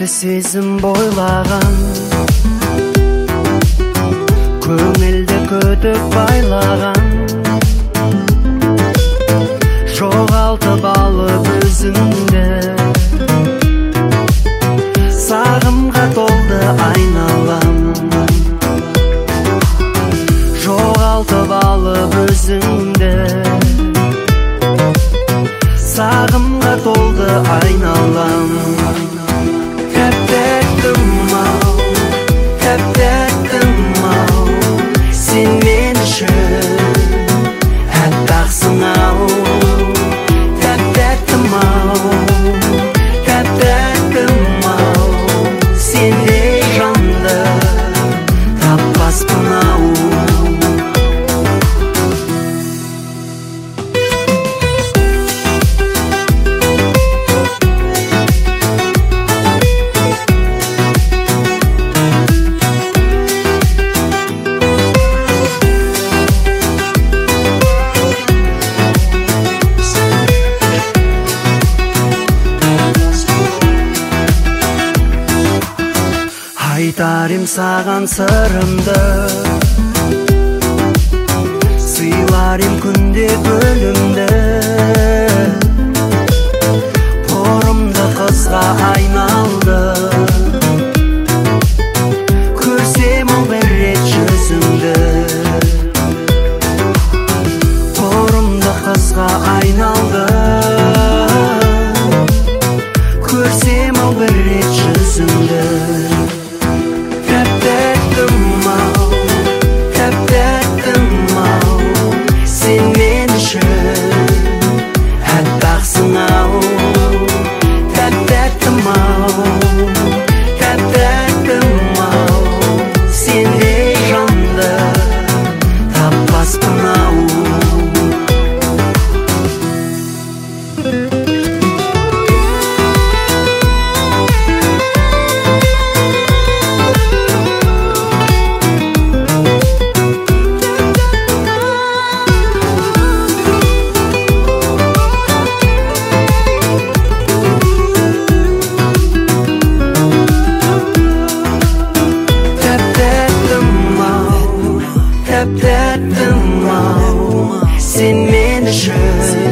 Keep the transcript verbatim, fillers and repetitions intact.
Кечте сезім бойлаған, көңілді көтіп байлаған, жоғалтып алып өзіңді. Сағымға толды айналам, жоғалтып алып өзіңді. Сағымға толды айналам. Тәп-тәттім-ау, тәп-тәттім-ау, сен мен үшін әппақсың-ау. Тәп-тәттім-ау, тәп-тәттім-ау, сендей жанды таппаспын-ау. Айтарым саған сырымды, сыйларым күнде гүлімді. Торымды қызға айналды, көрсем ол бір рет жүзіңді. Торымды қызға айналды, көрсем ол бір рет жүзіңді. Тәп-тәттім-ау, тәп-тәттім-ау, сен мен үшін әппақсың-ау. Тәп-тәттім-ау, тәп-тәттім-ау, сендей жанды таппаспын-ау. Тәп-тәттім-ау, сен мен үшін